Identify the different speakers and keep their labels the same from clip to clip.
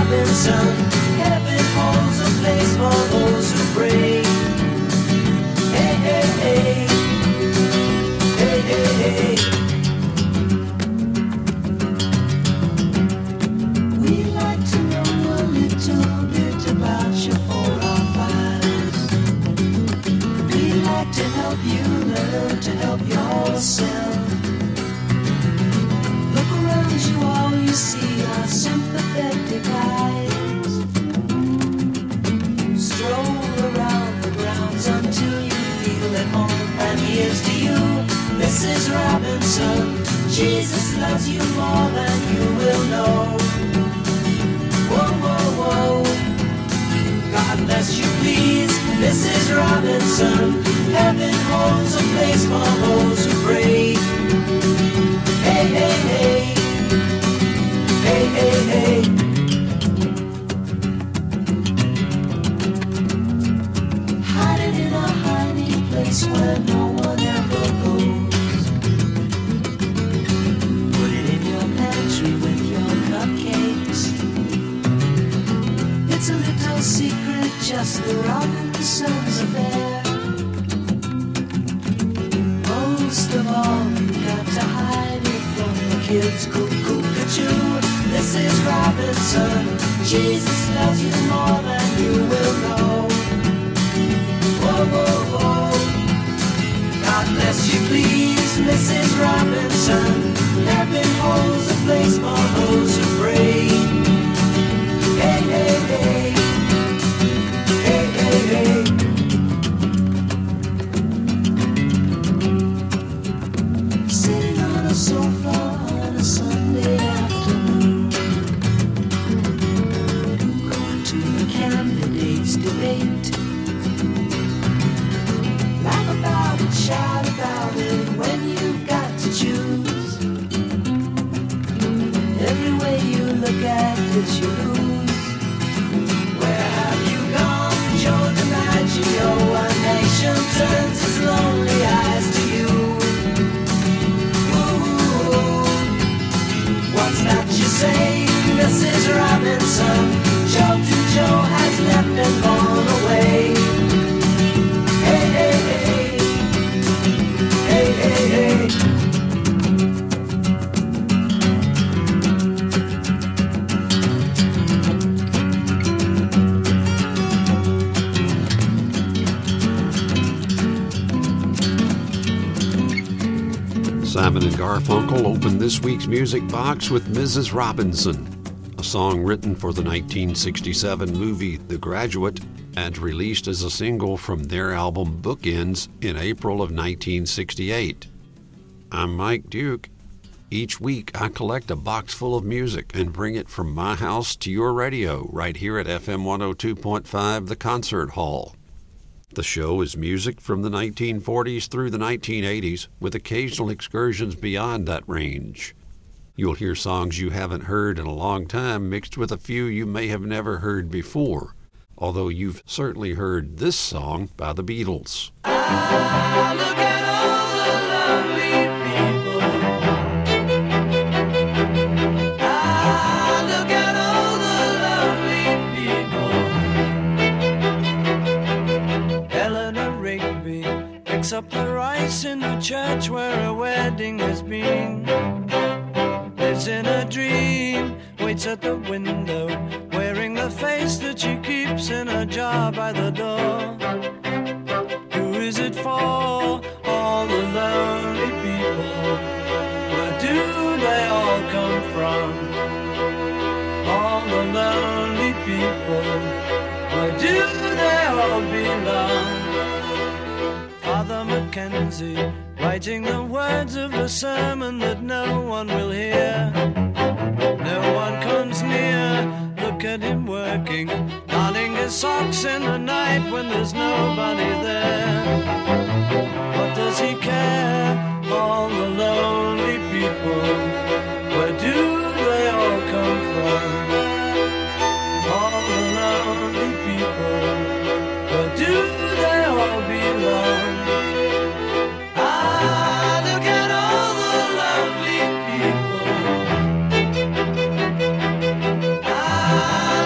Speaker 1: Robinson. Heaven holds a place for those who pray. Hey, hey, hey. Hey, hey, hey. We'd like to know a little bit about you for our files. We'd like to help you learn to help yourself. Look around you, all you see are sympathetic eyes. Stroll around the grounds until you feel at home. And here's to you, Mrs. Robinson. Jesus loves you more than you will know. Whoa, whoa, whoa. God bless you, please, Mrs. Robinson. Heaven holds a place for those who pray. Hey, hey, hey. Hey, hey, hey. Hiding in a hiding place where no one ever goes. Put it in your pantry with your cupcakes. It's a little secret, just the Robinsons affair. Most of all, you got to hide it from the kids. Cuckoo-cuckoo, Mrs. Robinson. Jesus loves you more than you will know. Whoa, whoa, whoa. God bless you, please, Mrs. Robinson. Heaven holds a place for those who pray. Hey, hey, hey. Hey, hey, hey. Sitting on a sofa on a Sunday afternoon, going to the candidates' debate. Laugh about it, shout about it when you've got to choose. Every way you look at it, you lose. Where have you gone, Joe DiMaggio? A nation turns its lonely eyes to you. Ooh, what's that you say, Mrs. Robinson? Joe to Joe has left and gone away. Hey, hey, hey. Hey, hey, hey.
Speaker 2: Simon and Garfunkel opened this week's music box with Mrs. Robinson, a song written for the 1967 movie The Graduate and released as a single from their album Bookends in April of 1968. I'm Mike Duke. Each week I collect a box full of music and bring it from my house to your radio right here at FM 102.5 The Concert Hall. The show is music from the 1940s through the 1980s, with occasional excursions beyond that range. You'll hear songs you haven't heard in a long time mixed with a few you may have never heard before, although you've certainly heard this song by the Beatles.
Speaker 1: Ah, look at all the lovely people. Ah, look at all the lovely people. Eleanor Rigby picks up the rice in the church where a wedding has been. Lives in a dream, waits at the window, wearing the face that she keeps in a jar by the door. Who is it for? All the lonely people. Where do they all come from? All the lonely people. Where do they all belong? Father Mackenzie, writing the words of a sermon that no one will hear. No one comes near. Look at him working, darning his socks in the night when there's nobody there. What does he care? All the lonely people. Where do they all come from? All the lonely people. Where do they all belong? Ah, look at all the lovely people. Ah,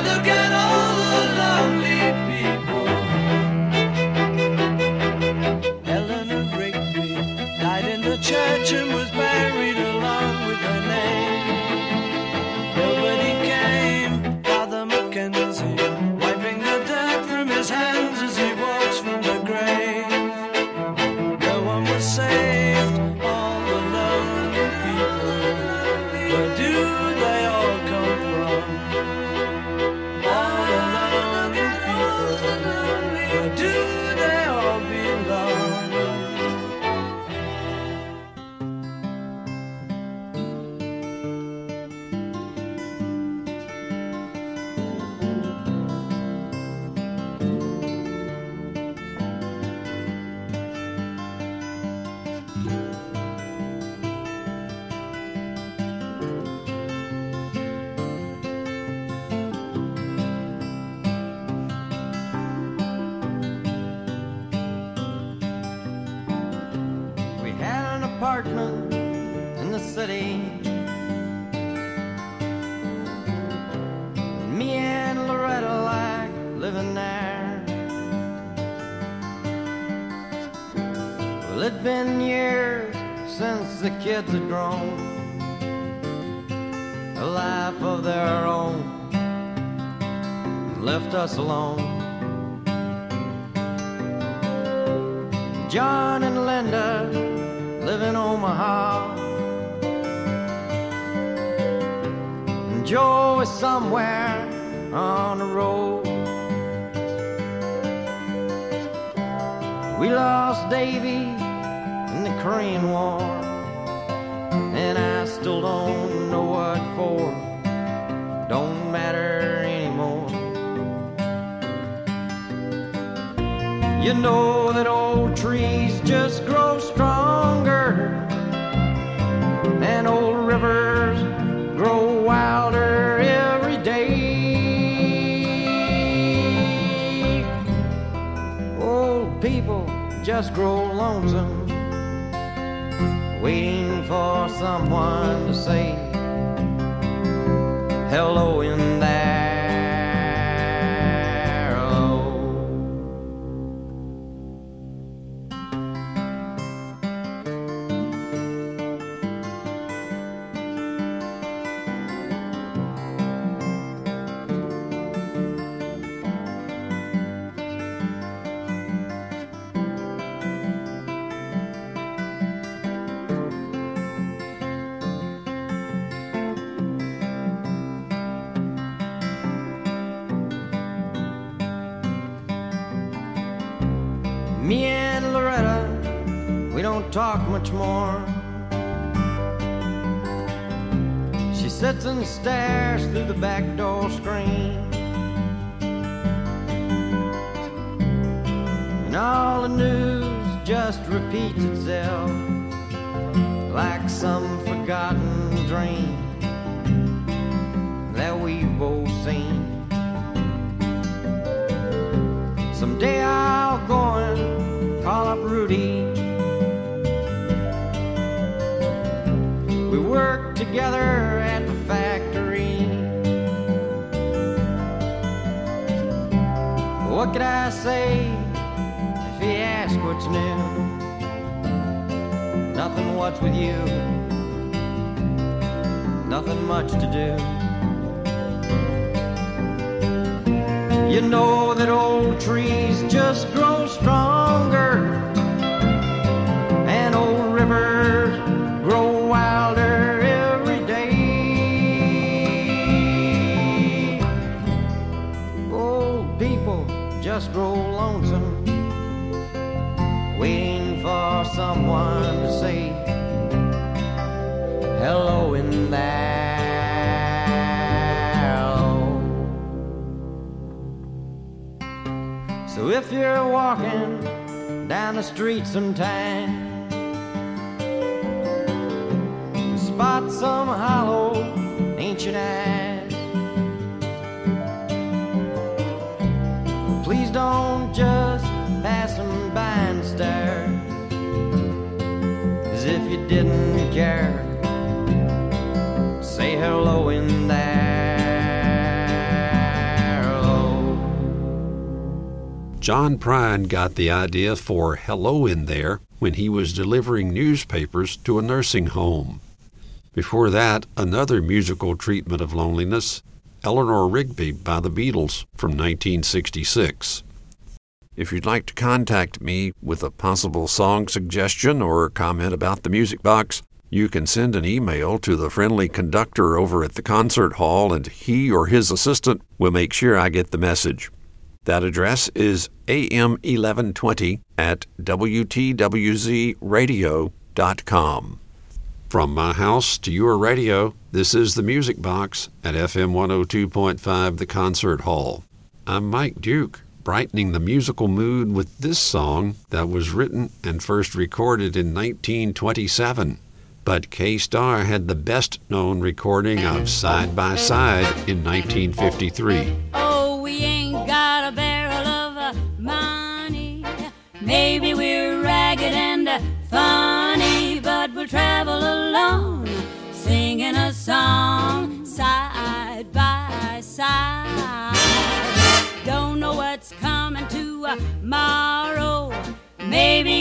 Speaker 3: it's been years since the kids had grown a life of their own, left us alone. John and Linda live in Omaha, and Joe is somewhere on the road. We lost Davy in the Korean War, and I still don't know what for. Don't matter anymore. You know that old trees just grow stronger, and old rivers grow wilder every day. Old people just grow lonesome, waiting for someone to say hello in there. Me and Loretta, we don't talk much more. She sits and stares through the back door screen, and all the news just repeats itself like some forgotten dream that we've both seen. Someday I'll go and call up Rudy. We worked together at the factory. What could I say if he asked what's new? Nothing, what's with you? Nothing much to do. You know that old trees just grow stronger, and old rivers grow wilder every day. Old people just grow lonesome, waiting for someone to say hello in there. So if you're walking down the street sometime, spot some hollow ancient eyes, please don't just pass them by and stare as if you didn't care. Say hello in there.
Speaker 2: John Prine got the idea for Hello in There when he was delivering newspapers to a nursing home. Before that, another musical treatment of loneliness, Eleanor Rigby by the Beatles from 1966. If you'd like to contact me with a possible song suggestion or comment about the Music Box, you can send an email to the friendly conductor over at the concert hall, and he or his assistant will make sure I get the message. That address is am1120@wtwzradio.com. From my house to your radio, this is the Music Box at FM 102.5 The Concert Hall. I'm Mike Duke, brightening the musical mood with this song that was written and first recorded in 1927. But K-Star had the best-known recording of Side by Side in 1953.
Speaker 4: Oh, we ain't got a barrel of money. Maybe we're ragged and funny, but we'll travel along, singing a song side by side. Don't know what's coming tomorrow. Maybe it's true.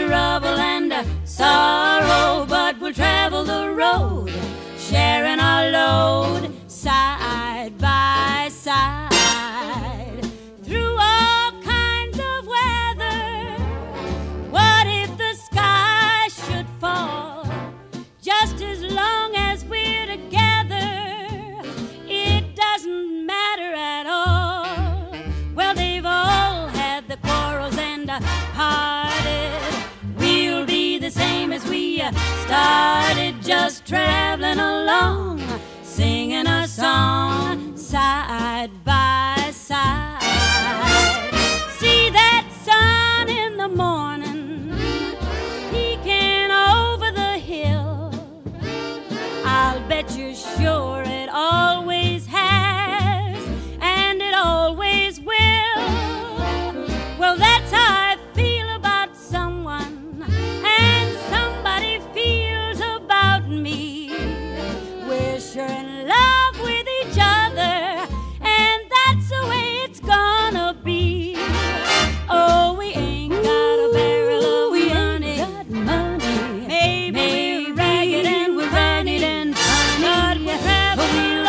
Speaker 4: trouble and sorrow, but we'll travel the road, sharing our load side by side through all kinds of weather. What if the sky should fall? Just as long as we're together, it doesn't matter at all. Well, they've all had the quarrels and parted. We'll be the same as we started, just traveling along, singing a song side by side. See that sun in the morning peeking over the hill. I'll bet you're sure it always has, and it always will. Well, that's how I feel about someone, and somebody feels about me. We're sure in love with each other, and that's the way it's gonna be. Oh, we ain't got a barrel of money. Maybe we're ragged and we're funny, but we'll travel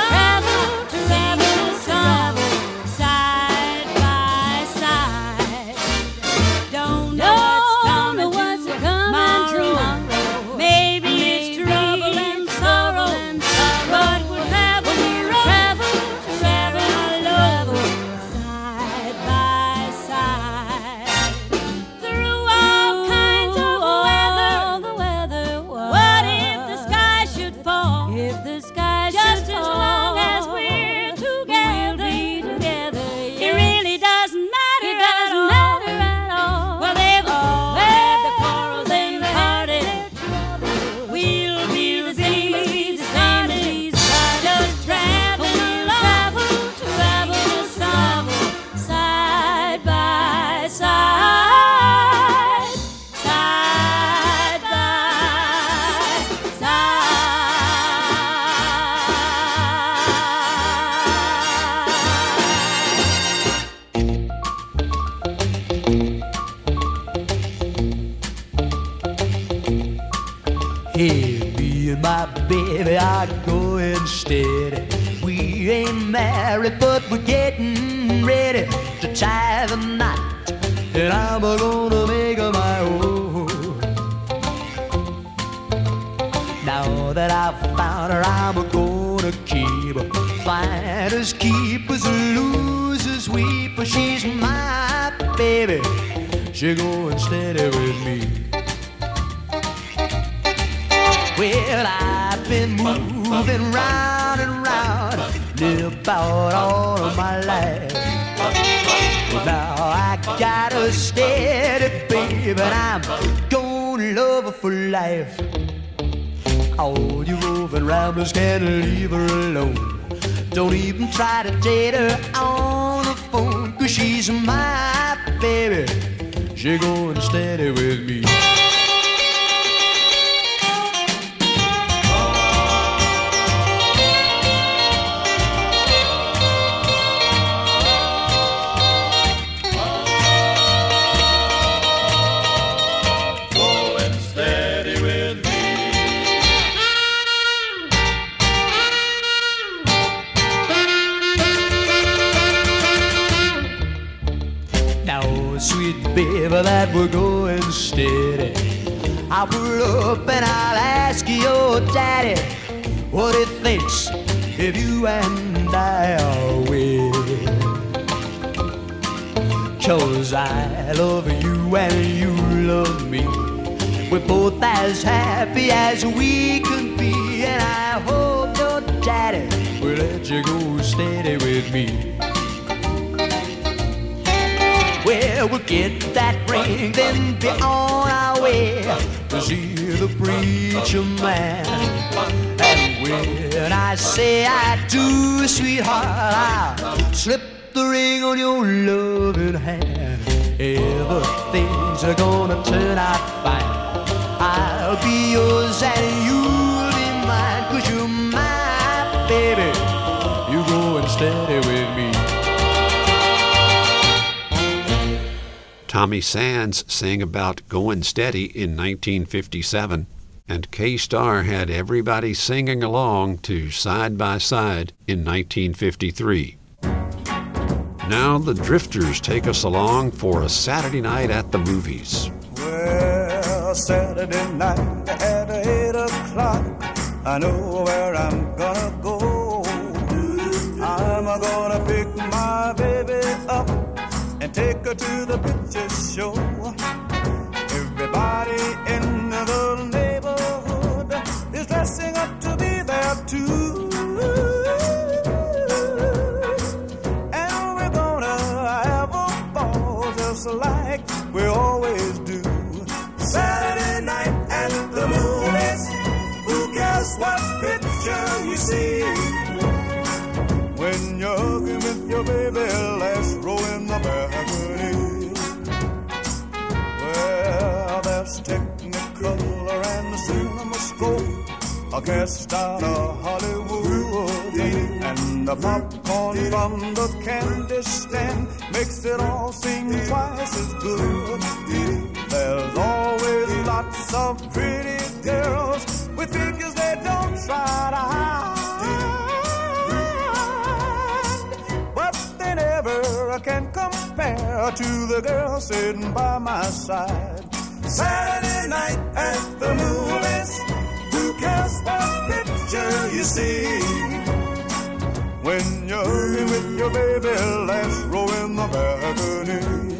Speaker 4: side by side. Don't know what's coming tomorrow. Maybe it's trouble and sorrow, but we'll travel alone, side by side through all kinds of weather. What if the sky should fall? If the sky just should as fall, long as we're together, we'll be together. It really doesn't matter at all. Well, they've all had the quarrels and parted. We'll be the same as we started, just traveling along, travel side by side, side by side.
Speaker 1: Hey, me and my baby are going steady. We ain't married, but we're getting ready to tie the knot, and I'm gonna make her my own. Now that I've found her, I'm gonna keep her. Finders, keepers, losers, weepers. She's my baby. She going steady with me. Well, I've been moving round and round about all of my life. Well, now I got a steady baby, and I'm gonna love her for life. All you roving ramblers can't leave her alone. Don't even try to date her on the phone, 'cause she's my baby. She going steady with me. Sweet baby, that we're going steady. I'll pull up and I'll ask your daddy what he thinks if you and I are wed. 'Cause I love you and you love me. We're both as happy as we can be, and I hope your daddy will let you go steady with me. Well, we'll get that ring, then be on our way to see the preacher man. And when I say I do, sweetheart, I'll slip the ring on your loving hand. Everything's gonna turn out fine. I'll be yours and you'll be mine, 'cause you're my baby. You going steady with me.
Speaker 2: Tommy Sands sang about Going Steady in 1957, and K-Star had everybody singing along to Side by Side in 1953. Now the Drifters take us along for a Saturday night at the movies.
Speaker 1: Well, Saturday night at 8 o'clock, I know where I'm gonna go. I'm gonna pick my baby up and take her to the picture show. Everybody in the neighborhood is dressing up to be there too. And we're gonna have a ball just like we always do. Saturday night at the movies, who cares what picture you see? When you're hugging with your baby, let's roll in the balcony. Well, there's Technicolor and the CinemaScope, a cast out of Hollywood, and the popcorn from the candy stand makes it all seem twice as good. There's always lots of pretty girls with figures they don't try to hide, but they never can compare to the girl sitting by my side. Saturday night at the movies, who cares what picture you see? When you're hugging with your baby, let's roll in the balcony.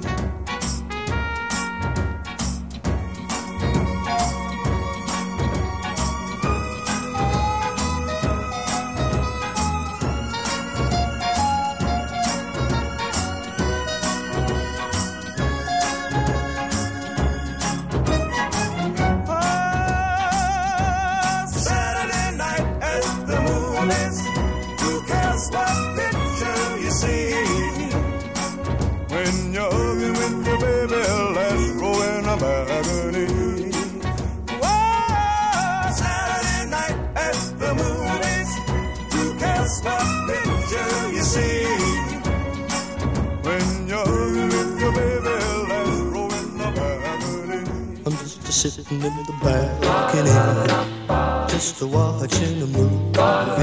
Speaker 5: Sitting in the balcony, just watching a movie,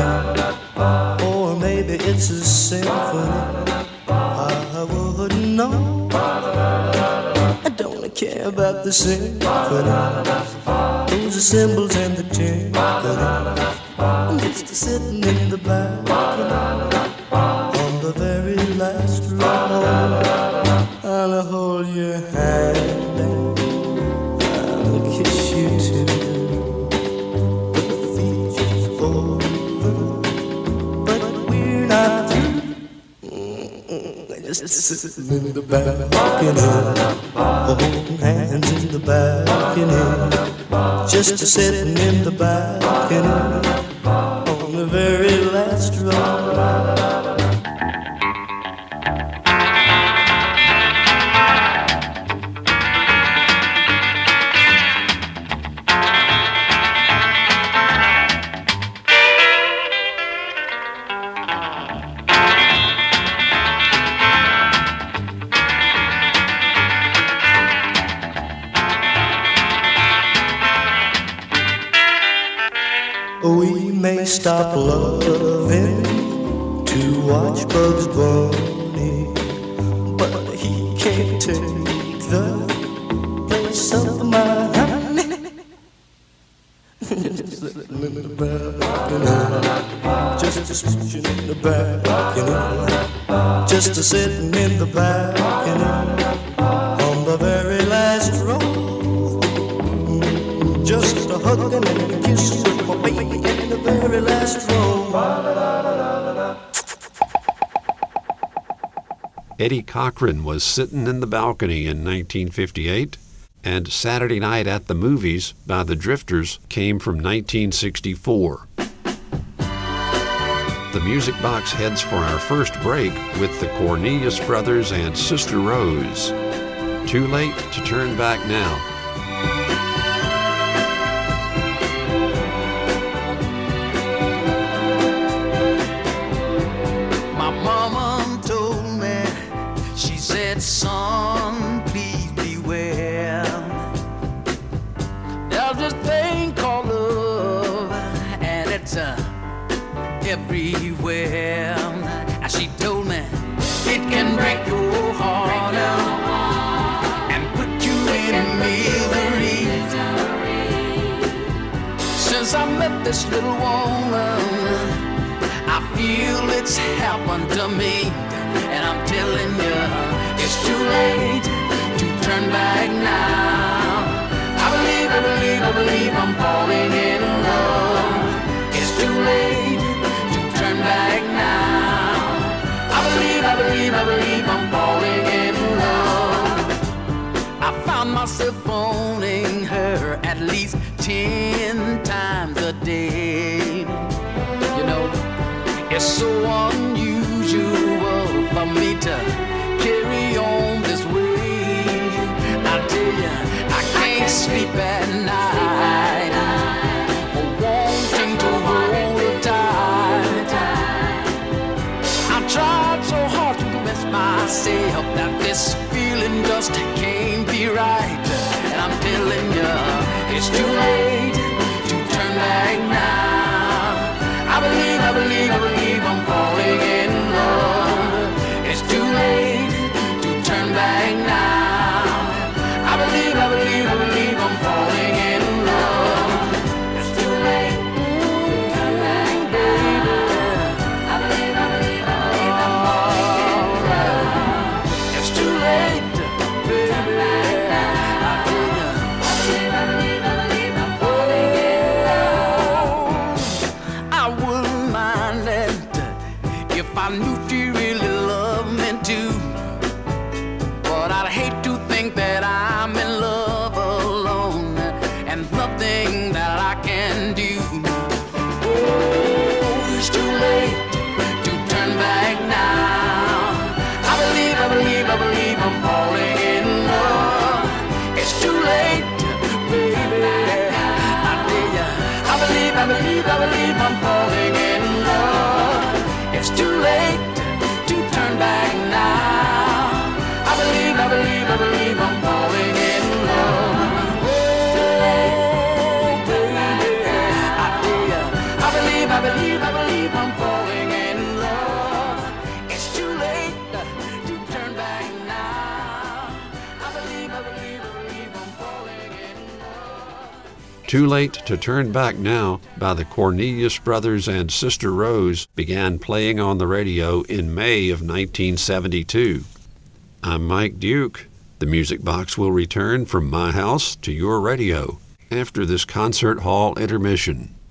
Speaker 5: or maybe it's a symphony. I wouldn't know. I don't care about the symphony. Those are cymbals and the timpani. I'm just sitting in the balcony on the very last row. I'll hold your hand. Kiss you too. The feature's over, but we're not through. Just sitting in the balcony, holding hands in the balcony. Just sitting in the balcony on the very last row. We may stop loving to watch Bugs Bunny, but he can't take the place of my honey. Just sitting in the balcony, just sitting in the balcony, just sitting in the balcony on the very last row. Just a hugging and a kiss with my baby in the very last row.
Speaker 2: Eddie Cochran was Sitting in the Balcony in 1958, and Saturday Night at the Movies by the Drifters came from 1964. The Music Box heads for our first break with the Cornelius Brothers and Sister Rose. Too late to turn back now.
Speaker 1: My mama told me, she said, son, please
Speaker 6: this little woman. I feel it's happened to me, and I'm telling you, it's too late to turn back now. I believe I'm falling in love. It's too late to turn back now. I believe I'm falling in love. I found myself phoning her at least 10 times a day. You know, it's so unusual for me to carry on this way. I tell you, I can't sleep at night, wanting to hold her tight. I tried so hard to convince myself that this feeling just can't be right. And I'm telling you, it's too late to turn back now. I believe I'm falling in love. It's too late to turn back now. I believe I'm falling in love. It's too late to turn back, baby. I believe I'm falling in love. It's too late, baby. I believe I'm falling in love. I wouldn't mind it if I knew she really loved me too. But I'd hate to think that I'm in love alone and nothing that I can do. Oh, it's too late to turn back now. I believe I'm falling in love. It's too late, baby. I tell ya, I believe I'm falling in love. It's too late to turn back now. I believe I'm falling in love. Oh, baby, I tell ya, I believe I'm falling in love. It's too late to turn back now. I believe I'm falling in love.
Speaker 2: Too Late to Turn Back Now by the Cornelius Brothers and Sister Rose began playing on the radio in May of 1972. I'm Mike Duke. The Music Box will return from my house to your radio after this concert hall intermission.